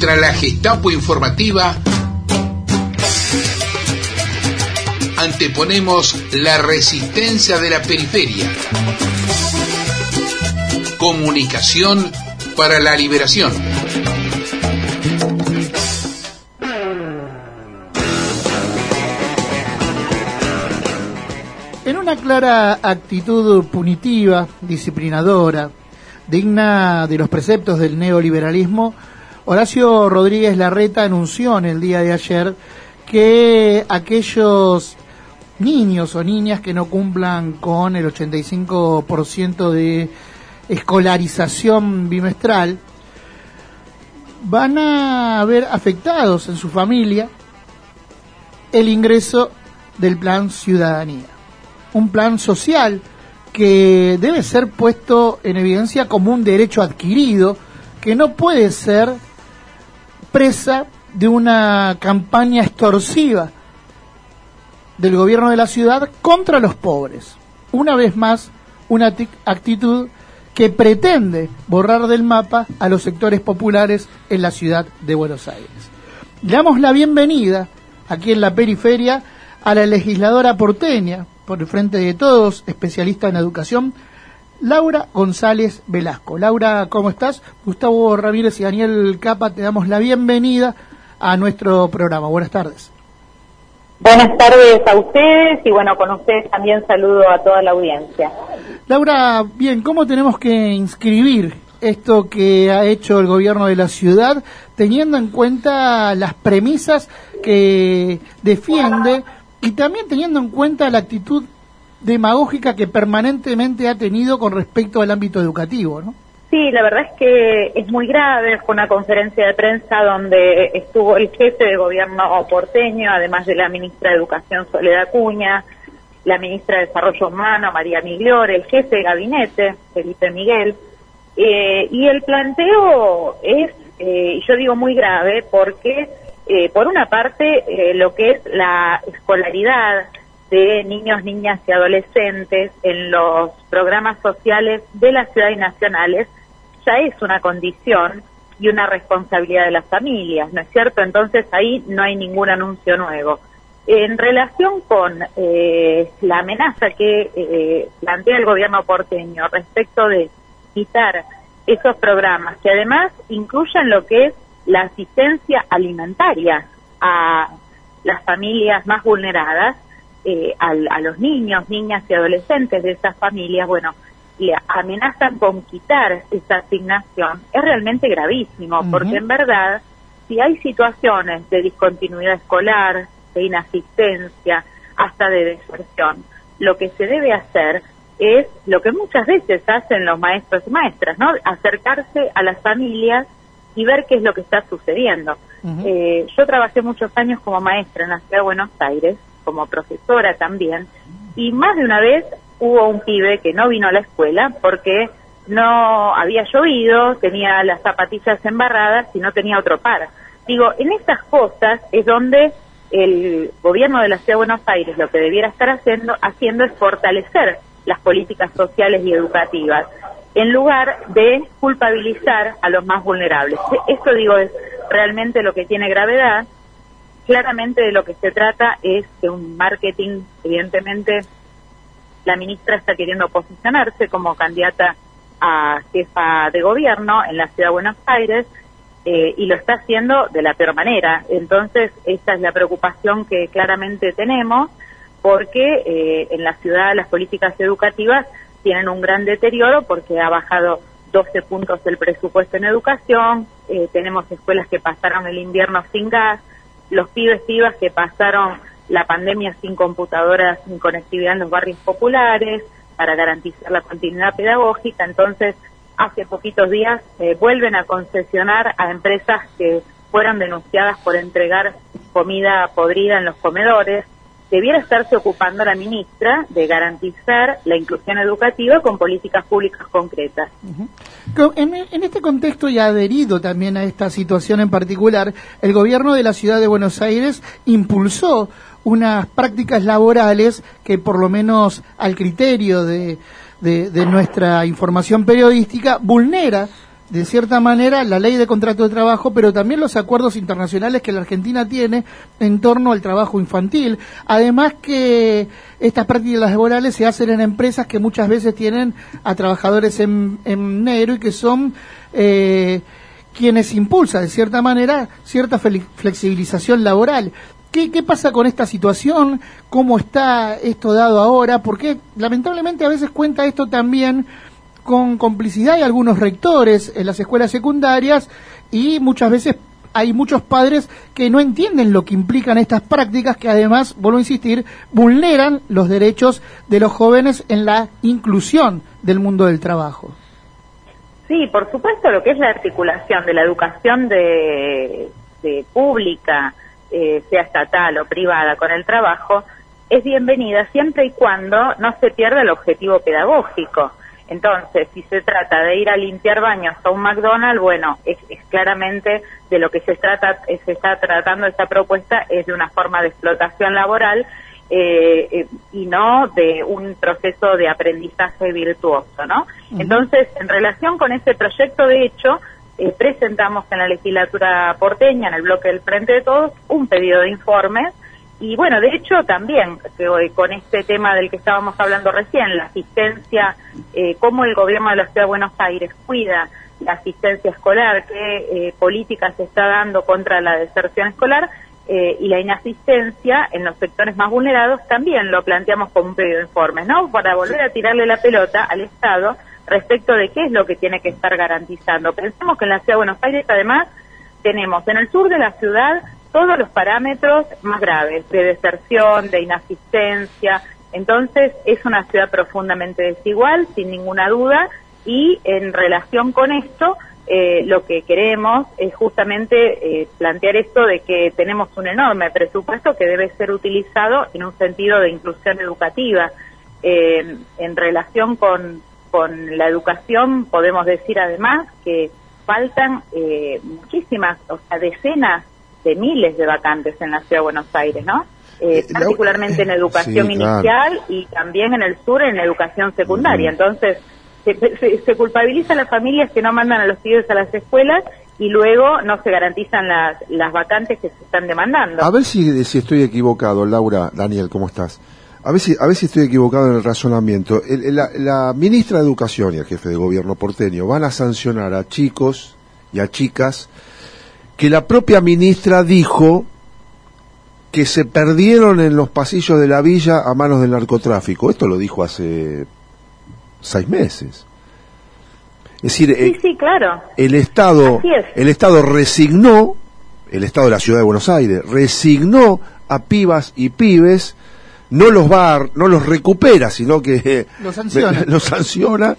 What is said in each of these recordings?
Contra la Gestapo informativa, anteponemos la resistencia de la periferia. Comunicación para la liberación. En una clara actitud punitiva, disciplinadora, digna de los preceptos del neoliberalismo, Horacio Rodríguez Larreta anunció en el día de ayer que aquellos niños o niñas que no cumplan con el 85% de escolarización bimestral van a ver afectados en su familia el ingreso del Plan Ciudadanía, un plan social que debe ser puesto en evidencia como un derecho adquirido que no puede ser presa de una campaña extorsiva del gobierno de la ciudad contra los pobres. Una vez más, una actitud que pretende borrar del mapa a los sectores populares en la ciudad de Buenos Aires. Le damos la bienvenida aquí en la periferia a la legisladora porteña, por el Frente de Todos, especialista en educación, Laura González Velasco. Laura, ¿cómo estás? Gustavo Ramírez y Daniel Capa, te damos la bienvenida a nuestro programa. Buenas tardes. Buenas tardes a ustedes y bueno, con ustedes también saludo a toda la audiencia. Laura, bien, ¿cómo tenemos que inscribir esto que ha hecho el gobierno de la ciudad, teniendo en cuenta las premisas que defiende y también teniendo en cuenta la actitud demagógica que permanentemente ha tenido con respecto al ámbito educativo, ¿no? Sí, la verdad es que es muy grave. Fue una conferencia de prensa donde estuvo el jefe de gobierno porteño, además de la ministra de Educación Soledad Acuña, la ministra de Desarrollo Humano María Migliore, el jefe de gabinete Felipe Miguel, y el planteo es, yo digo muy grave, porque por una parte lo que es la escolaridad de niños, niñas y adolescentes en los programas sociales de la ciudad y nacionales ya es una condición y una responsabilidad de las familias, ¿no es cierto? Entonces ahí no hay ningún anuncio nuevo. En relación con la amenaza que plantea el gobierno porteño respecto de quitar esos programas, que además incluyen lo que es la asistencia alimentaria a las familias más vulneradas, a los niños, niñas y adolescentes de esas familias, bueno, le amenazan con quitar esa asignación, es realmente gravísimo, porque en verdad, si hay situaciones de discontinuidad escolar, de inasistencia, hasta de deserción, lo que se debe hacer es lo que muchas veces hacen los maestros y maestras, ¿no? Acercarse a las familias y ver qué es lo que está sucediendo. Yo trabajé muchos años como maestra en la ciudad de Buenos Aires, como profesora también, y más de una vez hubo un pibe que no vino a la escuela porque no había llovido, tenía las zapatillas embarradas y no tenía otro par. Digo, en esas cosas es donde el gobierno de la Ciudad de Buenos Aires lo que debiera estar haciendo es fortalecer las políticas sociales y educativas, en lugar de culpabilizar a los más vulnerables. Esto, digo, es realmente lo que tiene gravedad. Claramente de lo que se trata es de un marketing. Evidentemente la ministra está queriendo posicionarse como candidata a jefa de gobierno en la Ciudad de Buenos Aires, y lo está haciendo de la peor manera. Entonces esta es la preocupación que claramente tenemos, porque en la ciudad las políticas educativas tienen un gran deterioro porque ha bajado 12 puntos el presupuesto en educación, tenemos escuelas que pasaron el invierno sin gas, los pibes pibas que pasaron la pandemia sin computadoras, sin conectividad en los barrios populares, para garantizar la continuidad pedagógica. Entonces, hace poquitos días vuelven a concesionar a empresas que fueron denunciadas por entregar comida podrida en los comedores. Debiera estarse ocupando la ministra de garantizar la inclusión educativa con políticas públicas concretas. En este contexto y adherido también a esta situación en particular, el gobierno de la ciudad de Buenos Aires impulsó unas prácticas laborales que, por lo menos al criterio de nuestra información periodística, vulnera de cierta manera, la ley de contrato de trabajo, pero también los acuerdos internacionales que la Argentina tiene en torno al trabajo infantil. Además que estas prácticas laborales se hacen en empresas que muchas veces tienen a trabajadores en negro y que son quienes impulsan, de cierta manera, cierta flexibilización laboral. ¿Qué pasa con esta situación? ¿Cómo está esto dado ahora? Porque lamentablemente a veces cuenta esto también con complicidad de algunos rectores en las escuelas secundarias y muchas veces hay muchos padres que no entienden lo que implican estas prácticas que además, vuelvo a insistir, vulneran los derechos de los jóvenes en la inclusión del mundo del trabajo. Sí, por supuesto, lo que es la articulación de la educación de pública, sea estatal o privada, con el trabajo, es bienvenida siempre y cuando no se pierda el objetivo pedagógico. Entonces, si se trata de ir a limpiar baños a un McDonald's, bueno, es claramente de lo que se está tratando esta propuesta, es de una forma de explotación laboral y no de un proceso de aprendizaje virtuoso, ¿no? Uh-huh. Entonces, en relación con este proyecto, de hecho, presentamos en la legislatura porteña, en el bloque del Frente de Todos, un pedido de informes. Y bueno, de hecho también con este tema del que estábamos hablando recién, la asistencia, cómo el gobierno de la Ciudad de Buenos Aires cuida la asistencia escolar, qué política se está dando contra la deserción escolar y la inasistencia en los sectores más vulnerados, también lo planteamos como un pedido de informes, ¿no? Para volver a tirarle la pelota al Estado respecto de qué es lo que tiene que estar garantizando. Pensemos que en la Ciudad de Buenos Aires, además, tenemos en el sur de la ciudad todos los parámetros más graves de deserción, de inasistencia. Entonces es una ciudad profundamente desigual, sin ninguna duda, y en relación con esto lo que queremos es justamente plantear esto de que tenemos un enorme presupuesto que debe ser utilizado en un sentido de inclusión educativa. En relación con la educación podemos decir además que faltan muchísimas, o sea, decenas de miles de vacantes en la Ciudad de Buenos Aires, ¿no? Particularmente en educación sí, inicial, claro. Y también en el sur en educación secundaria. Entonces, se culpabiliza a las familias que no mandan a los pibes a las escuelas y luego no se garantizan las vacantes que se están demandando. A ver si estoy equivocado, Laura, Daniel, ¿cómo estás? A ver si estoy equivocado en el razonamiento. La ministra de Educación y el jefe de gobierno porteño van a sancionar a chicos y a chicas que la propia ministra dijo que se perdieron en los pasillos de la villa a manos del narcotráfico. Esto lo dijo hace 6 meses. Es decir, sí, claro. el Estado resignó, el Estado de la Ciudad de Buenos Aires resignó a pibas y pibes, no los recupera, sino que los sanciona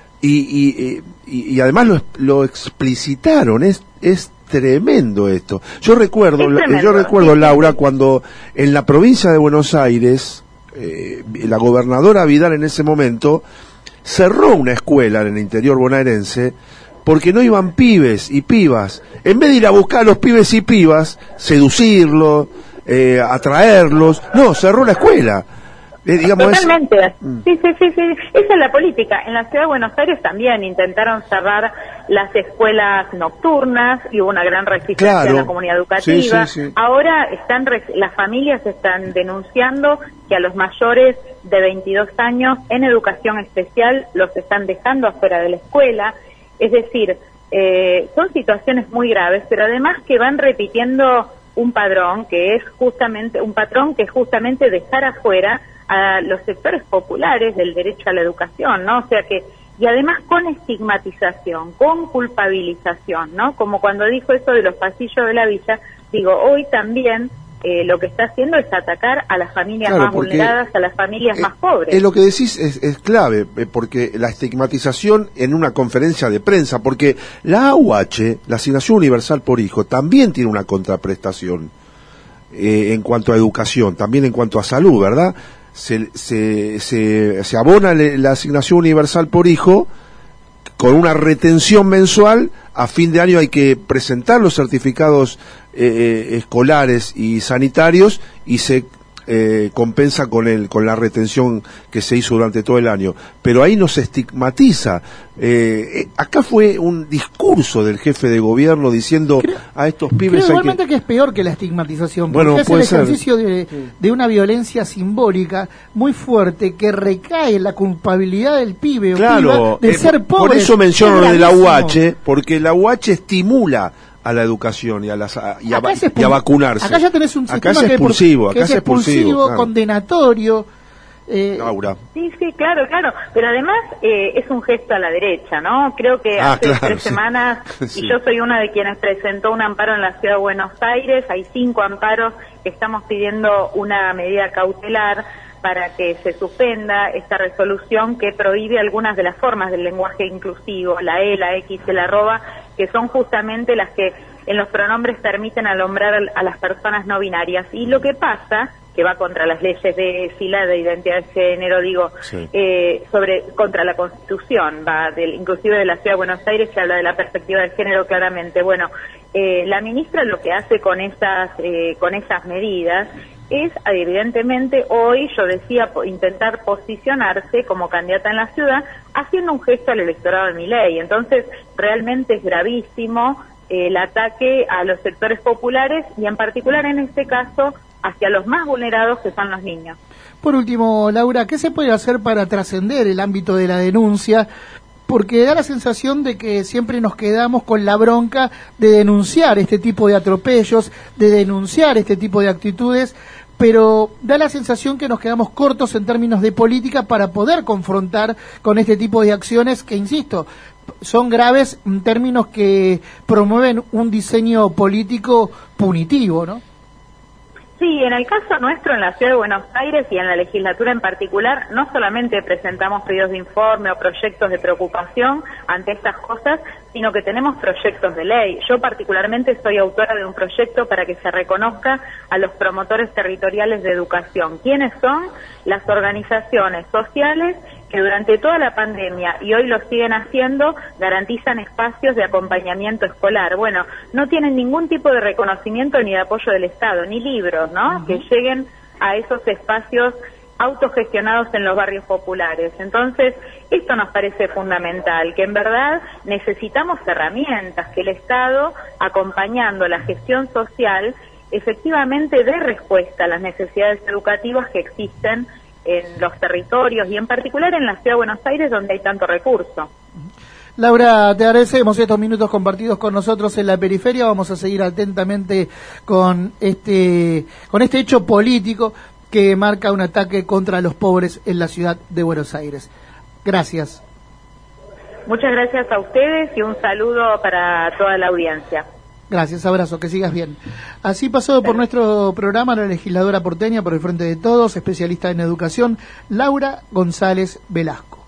y además lo explicitaron. Es tremendo esto. Yo recuerdo, Laura, cuando en la provincia de Buenos Aires, la gobernadora Vidal en ese momento cerró una escuela en el interior bonaerense porque no iban pibes y pibas. En vez de ir a buscar a los pibes y pibas, seducirlos, atraerlos, no, cerró la escuela. Totalmente. Sí. Esa es la política. En la Ciudad de Buenos Aires también intentaron cerrar las escuelas nocturnas y hubo una gran resistencia en la comunidad educativa. Sí. Ahora las familias están denunciando que a los mayores de 22 años en educación especial los están dejando afuera de la escuela. Es decir, son situaciones muy graves, pero además que van repitiendo un patrón que es justamente dejar afuera a los sectores populares del derecho a la educación, ¿no? O sea que, y además con estigmatización, con culpabilización, ¿no? Como cuando dijo eso de los pasillos de la villa, digo, hoy también lo que está haciendo es atacar a las familias más vulneradas, a las familias más pobres. Lo que decís es clave, porque la estigmatización en una conferencia de prensa, porque la AUH, la Asignación Universal por Hijo, también tiene una contraprestación en cuanto a educación, también en cuanto a salud, ¿verdad? Se abona la Asignación Universal por Hijo con una retención mensual. A fin de año hay que presentar los certificados escolares y sanitarios y se compensa con la retención que se hizo durante todo el año, pero ahí no se estigmatiza. Acá fue un discurso del jefe de gobierno diciendo a estos pibes... Creo igualmente que es peor que la estigmatización, bueno, porque es el ejercicio de una violencia simbólica muy fuerte que recae en la culpabilidad del pibe claro, o piba de ser pobre. Por eso menciono lo de la UH, porque la UH estimula a la educación y a vacunarse. Acá ya tenés un sistema acá es expulsivo, claro. Condenatorio. Laura. Sí, claro, pero además es un gesto a la derecha, ¿no? Creo que hace 3 semanas, y yo soy una de quienes presentó un amparo en la Ciudad de Buenos Aires, hay 5 amparos que estamos pidiendo una medida cautelar para que se suspenda esta resolución que prohíbe algunas de las formas del lenguaje inclusivo, la E, la X, el arroba, que son justamente las que en los pronombres permiten alumbrar a las personas no binarias. Y lo que pasa, que va contra las leyes de SILA, de identidad de género, digo, contra la Constitución, inclusive de la Ciudad de Buenos Aires, se habla de la perspectiva de género claramente. Bueno, la ministra lo que hace con esas medidas es, evidentemente, hoy, yo decía, intentar posicionarse como candidata en la ciudad, haciendo un gesto al electorado de Milei. Entonces, realmente es gravísimo el ataque a los sectores populares y, en particular, en este caso, hacia los más vulnerados, que son los niños. Por último, Laura, ¿qué se puede hacer para trascender el ámbito de la denuncia? Porque da la sensación de que siempre nos quedamos con la bronca de denunciar este tipo de atropellos, de denunciar este tipo de actitudes, pero da la sensación que nos quedamos cortos en términos de política para poder confrontar con este tipo de acciones que, insisto, son graves en términos que promueven un diseño político punitivo, ¿no? Sí, en el caso nuestro, en la Ciudad de Buenos Aires y en la legislatura en particular, no solamente presentamos pedidos de informe o proyectos de preocupación ante estas cosas, sino que tenemos proyectos de ley. Yo particularmente soy autora de un proyecto para que se reconozca a los promotores territoriales de educación. ¿Quiénes son? Las organizaciones sociales que durante toda la pandemia, y hoy lo siguen haciendo, garantizan espacios de acompañamiento escolar. Bueno, no tienen ningún tipo de reconocimiento ni de apoyo del Estado, ni libros, ¿no? Que lleguen a esos espacios autogestionados en los barrios populares. Entonces, esto nos parece fundamental, que en verdad necesitamos herramientas, que el Estado, acompañando la gestión social, efectivamente dé respuesta a las necesidades educativas que existen en los territorios y en particular en la Ciudad de Buenos Aires, donde hay tanto recurso. Laura, te agradecemos estos minutos compartidos con nosotros en la periferia. Vamos a seguir atentamente con este hecho político que marca un ataque contra los pobres en la Ciudad de Buenos Aires. Gracias. Muchas gracias a ustedes y un saludo para toda la audiencia. Gracias, abrazo, que sigas bien. Así pasó por nuestro programa la legisladora porteña por el Frente de Todos, especialista en educación, Laura González Velasco.